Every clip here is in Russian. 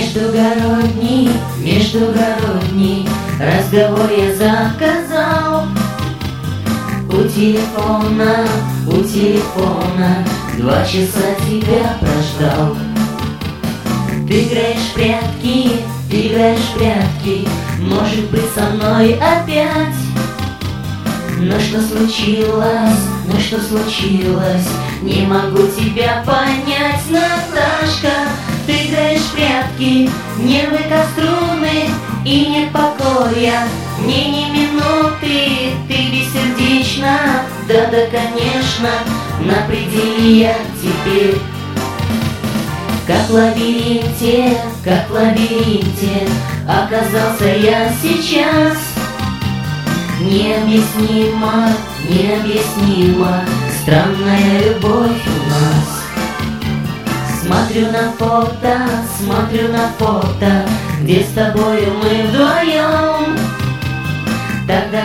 Междугородний разговор я заказал. У телефона 2 часа тебя прождал. Ты играешь в прятки, может быть, со мной опять. Но что случилось, не могу тебя понять, Наташка. Ты играешь в прятки, нервы как струны, и нет покоя, мне ни минуты. Ты бессердечна, да-да, конечно, на пределе я теперь. Как в лабиринте оказался я сейчас. Необъяснимо, странная любовь у нас. Смотрю на фото, где с тобою мы вдвоем. Тогда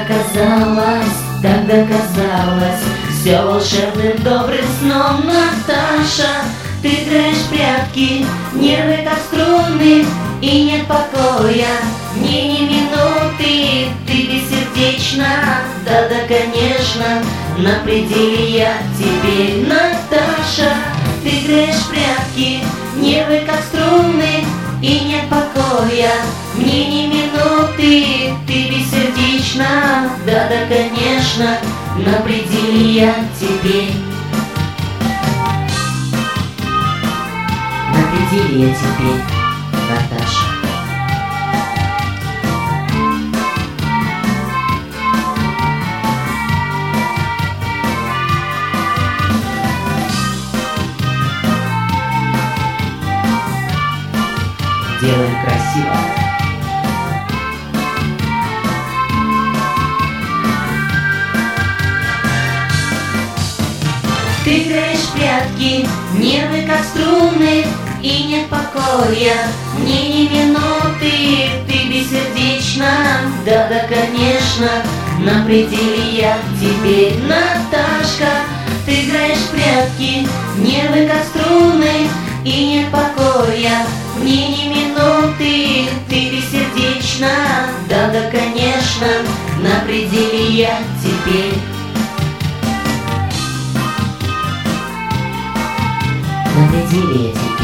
казалось, все волшебным добрым сном. Наташа, ты играешь в прятки, нервы как струны, и нет покоя, мне ни минуты. Ты бессердечна, да-да, конечно, на пределе я теперь. Наташа, ты играешь в прятки, нервы как струны, и нет покоя, мне ни минуты. Ты бессердечна, да-да, конечно, на пределе я теперь. На пределе я теперь, Наташа. Делаем красиво. Ты играешь в прятки, нервы как струны, и нет покоя, мне ни минуты. Ты бессердечна, да-да, конечно, на пределе я теперь. Наташка, ты играешь в прятки, нервы как струны, и нет покоя, мне ни минуты. Ты бессердечна, да-да, конечно, на пределе я теперь. На пределе я теперь.